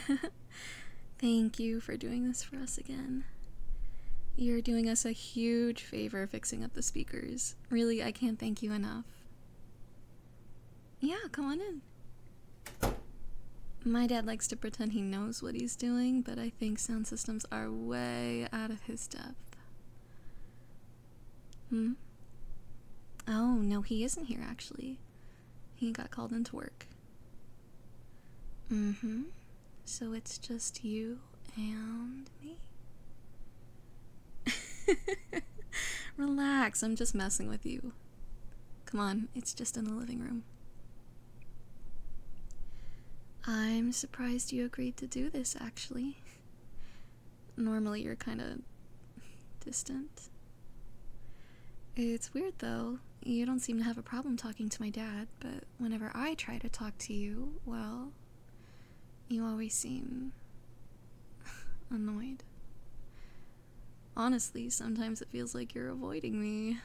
Thank you for doing this for us again. You're doing us a huge favor fixing up the speakers. Really, I can't thank you enough. Yeah, come on in. My dad likes to pretend he knows what he's doing, but I think sound systems are way out of his depth. Hmm? Oh, no, he isn't here, actually. He got called into work. Mm-hmm. So it's just you and me? Relax, I'm just messing with you. Come on, it's just in the living room. I'm surprised you agreed to do this, actually. Normally you're kinda distant. It's weird, though. You don't seem to have a problem talking to my dad, but whenever I try to talk to you, well, you always seem annoyed. Honestly, sometimes it feels like you're avoiding me.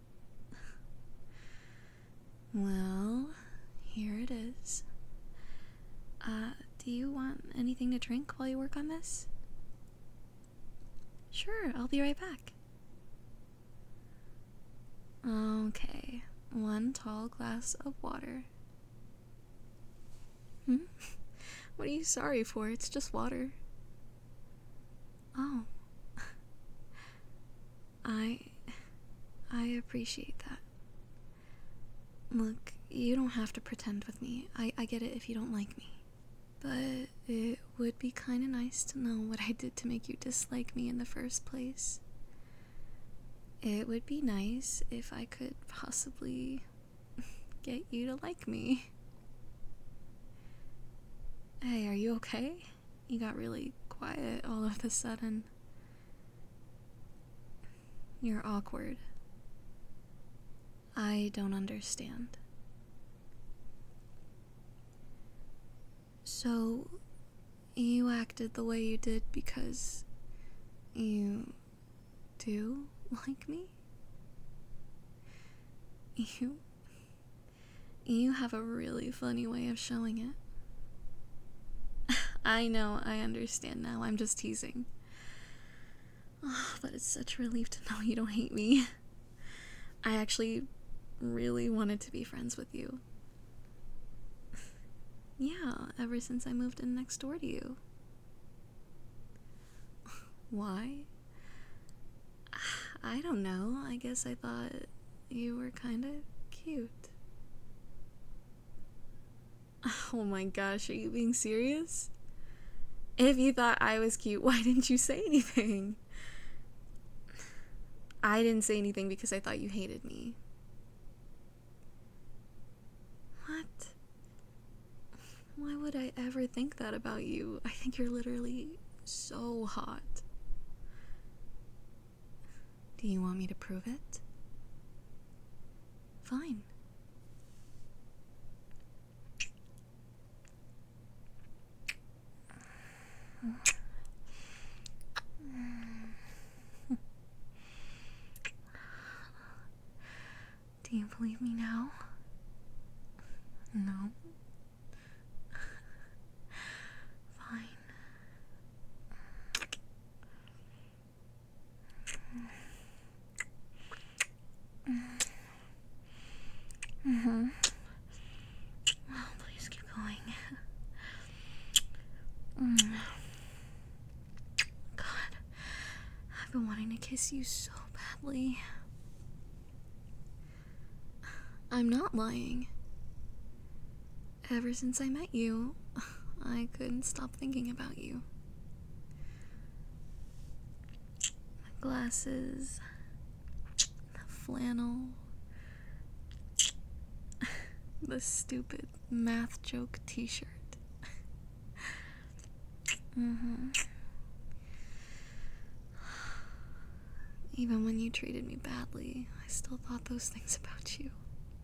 Well, here it is. Do you want anything to drink while you work on this? Sure, I'll be right back. Okay, 1 tall glass of water. Hmm? What are you sorry for? It's just water. Oh. I appreciate that. Look, you don't have to pretend with me. I get it if you don't like me. But it would be kinda nice to know what I did to make you dislike me in the first place. It would be nice if I could possibly get you to like me. Hey, are you okay? You got really quiet all of a sudden. You're awkward. I don't understand. So, you acted the way you did because you do like me? You have a really funny way of showing it. I know, I understand now. I'm just teasing. Oh, but it's such a relief to know you don't hate me. I actually really wanted to be friends with you. Yeah, ever since I moved in next door to you. Why? I don't know. I guess I thought you were kinda cute. Oh my gosh, are you being serious? If you thought I was cute, why didn't you say anything? I didn't say anything because I thought you hated me. What? Why would I ever think that about you? I think you're literally so hot. Do you want me to prove it? Fine. Do you believe me now? No. Fine. Mm-hmm. Oh, please keep going. God, I've been wanting to kiss you so badly. I'm not lying. Ever since I met you, I couldn't stop thinking about you. The glasses, the flannel, the stupid math joke t-shirt. Mm-hmm. Even when you treated me badly, I still thought those things about you.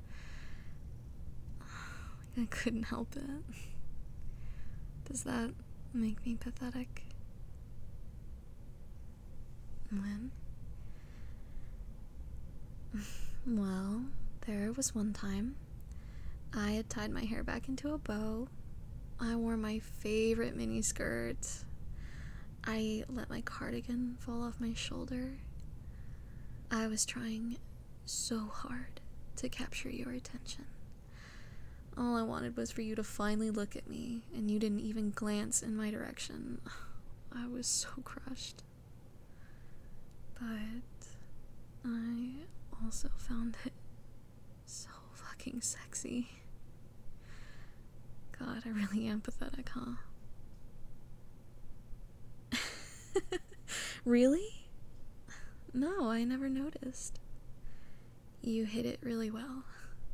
I couldn't help it. Does that make me pathetic? When? Well, there was one time I had tied my hair back into a bow, I wore my favorite mini skirt. I let my cardigan fall off my shoulder. I was trying so hard to capture your attention. All I wanted was for you to finally look at me, and you didn't even glance in my direction. I was so crushed. But I also found it so fucking sexy. God, I really am pathetic, huh? Really? No, I never noticed. You hit it really well.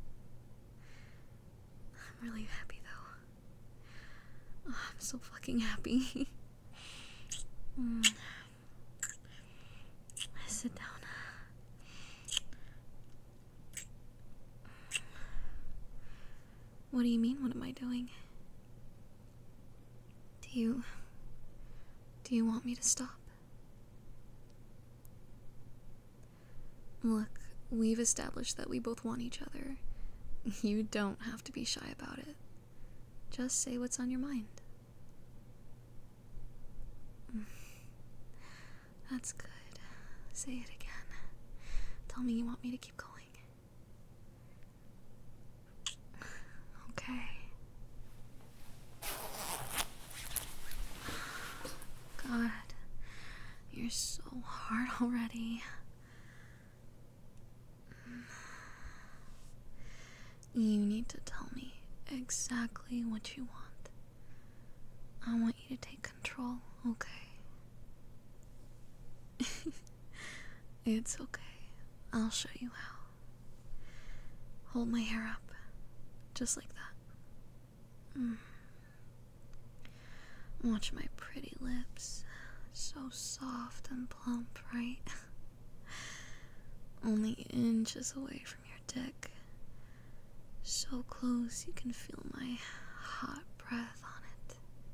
I'm really happy though. Oh, I'm so fucking happy. Sit down. What do you mean, what am I doing? Do you want me to stop? Look, we've established that we both want each other. You don't have to be shy about it. Just say what's on your mind. That's good. Say it again. Tell me you want me to keep going. Okay. God, you're so hard already. You need to tell me exactly what you want. I want you to take control, okay? It's okay. I'll show you how. Hold my hair up. Just like that. Watch my pretty lips. So soft and plump, right? Only inches away from your dick. So close you can feel my hot breath on it.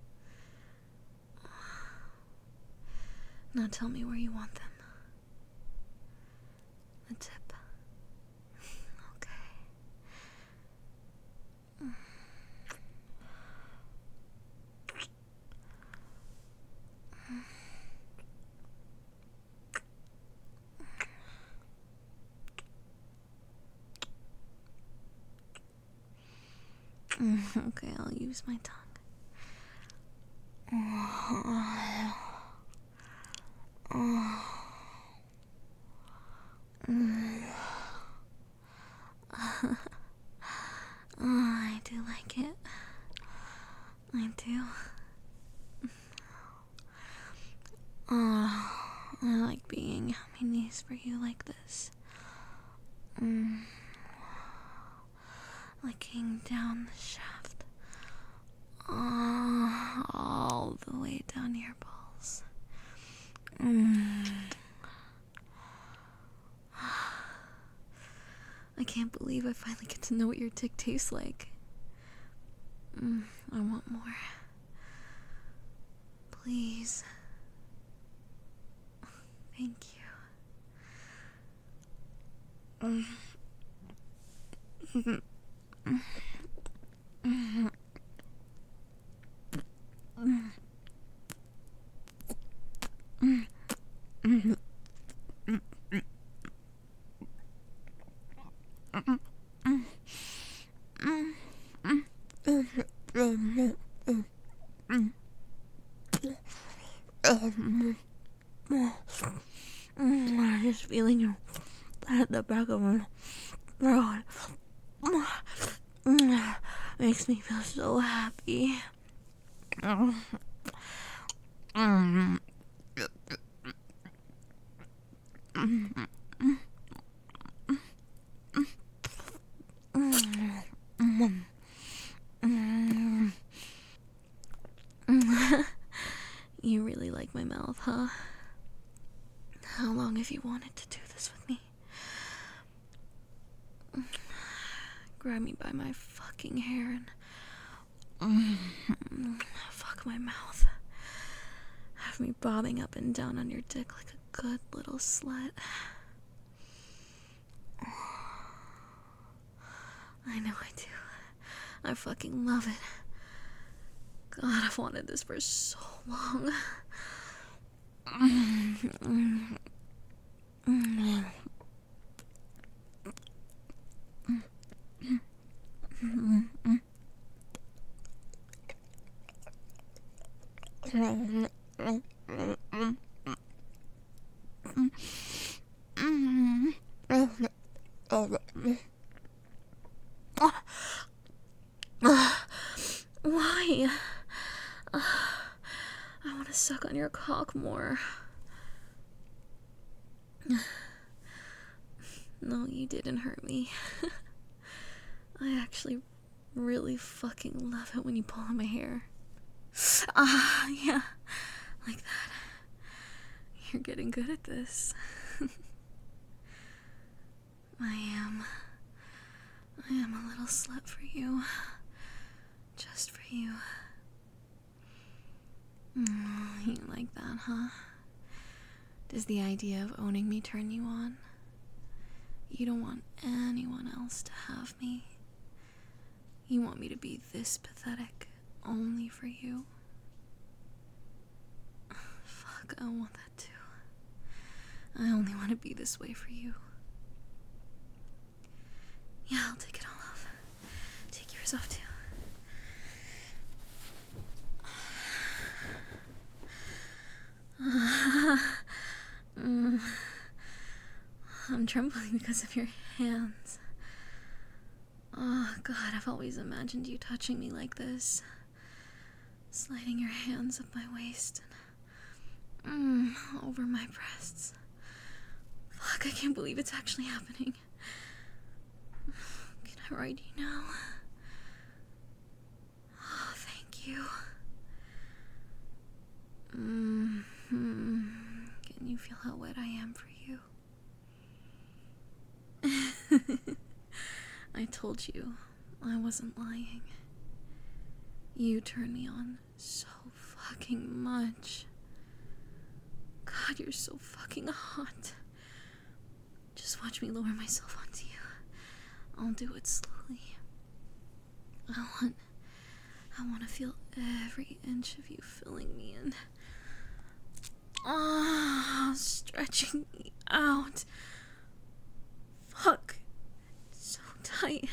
Now tell me where you want them. The tip. Okay. Okay, I'll use my tongue. I do like it. I do. I like being on my knees for you like this. Licking down the shaft. All the way down your balls. I can't believe I finally get to know what your dick tastes like. I want more. Please. Thank you. Just feeling you at the back of my throat makes me feel so happy. You really like my mouth, huh? How long have you wanted to do this with me? Grab me by my fucking hair and fuck my mouth. Have me bobbing up and down on your dick like a good little slut. I know I do. I fucking love it. God, I've wanted this for so long. Why? I want to suck on your cock more. No, you didn't hurt me. I actually really fucking love it when you pull on my hair. Yeah, like that. You're getting good at this. I am a little slut for you. Just for you. You like that, huh? Does the idea of owning me turn you on? You don't want anyone else to have me. You want me to be this pathetic only for you? Fuck, I want that too. I only want to be this way for you. Yeah, I'll take it all off. Take yours off too. I'm trembling because of your hands. Oh, God, I've always imagined you touching me like this. Sliding your hands up my waist and over my breasts. Fuck, I can't believe it's actually happening. Can I ride you now? Oh, thank you. Can you feel how wet I am for you? I told you I wasn't lying. You turn me on so fucking much. God, you're so fucking hot. Just watch me lower myself onto you. I'll do it slowly. I want to feel every inch of you filling me in. Stretching me out. Fuck. It's so tight.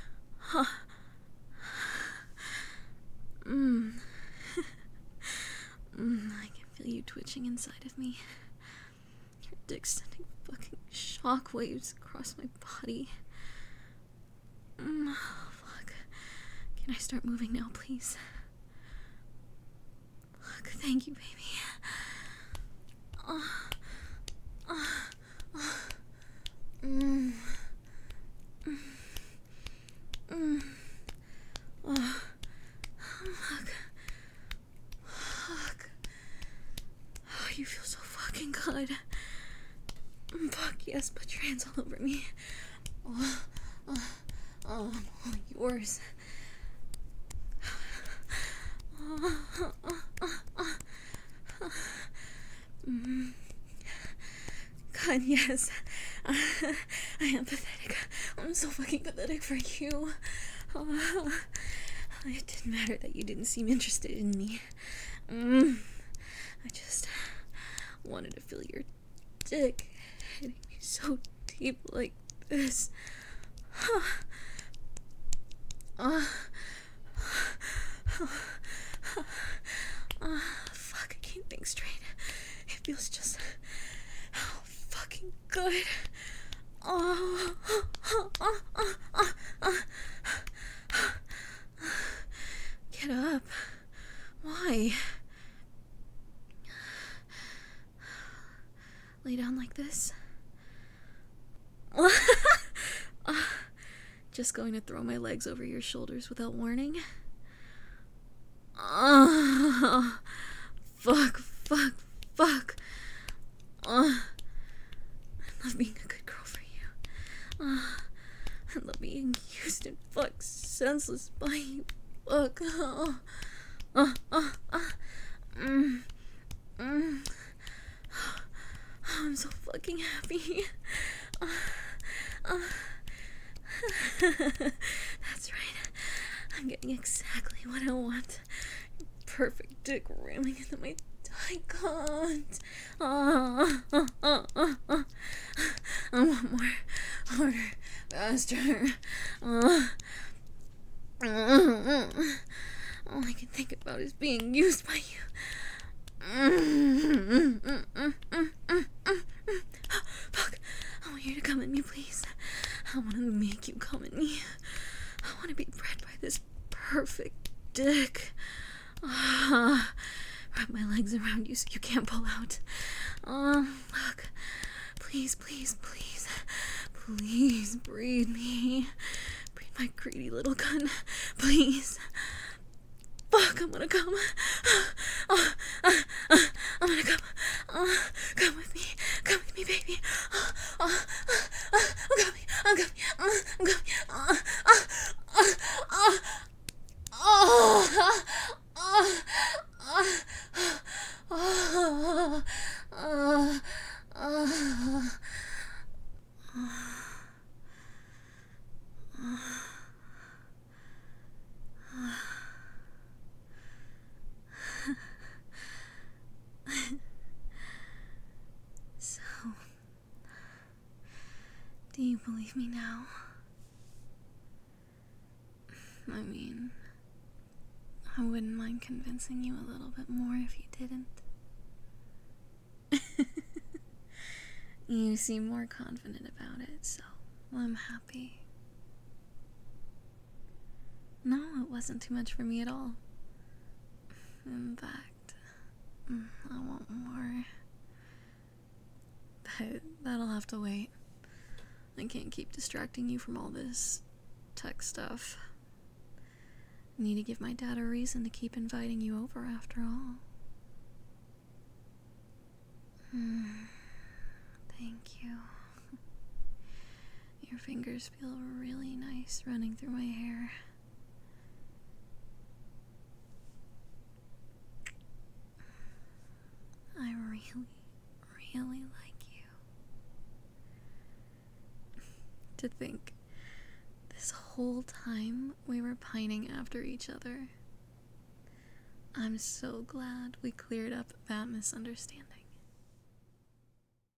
I can feel you twitching inside of me. Your dick sending fucking shockwaves across my body. Fuck. Can I start moving now, please? Fuck, thank you, baby. Fuck. Oh, you feel so fucking good. Fuck yes, put your hands all over me. I'm all yours. God, yes. I am pathetic. I'm so fucking pathetic for you. It didn't matter that you didn't seem interested in me. I just wanted to feel your dick hitting me so deep like this. Fuck, I can't think straight. It feels just fucking good. Get up. Why? Lay down like this. Just going to throw my legs over your shoulders without warning. Fuck. I love being a good girl for you. I love being used and fucked senseless by you. Fuck. I'm so fucking happy. That's right. I'm getting exactly what I want. perfect dick ramming into my. I can't. I want more. Harder. Faster. All I can think about is being used by you. Fuck. I want you to come at me, please. I want to make you come at me. I want to be bred by this perfect dick. Wrap my legs around you so you can't pull out. Fuck. Please, please, please. Please breathe me. Breathe my greedy little gun. Please. Fuck, I'm gonna come. I'm gonna come. Come with me. Come with me, baby. I'm coming. I'm coming. I'm coming. So, do you believe me now? I mean, I wouldn't mind convincing you a little bit more if you didn't. You seem more confident about it, so I'm happy. No, it wasn't too much for me at all. In fact, I want more. But that'll have to wait. I can't keep distracting you from all this tech stuff. I need to give my dad a reason to keep inviting you over after all. Thank you. Your fingers feel really nice running through my hair. I really, really like you. To think, this whole time we were pining after each other. I'm so glad we cleared up that misunderstanding.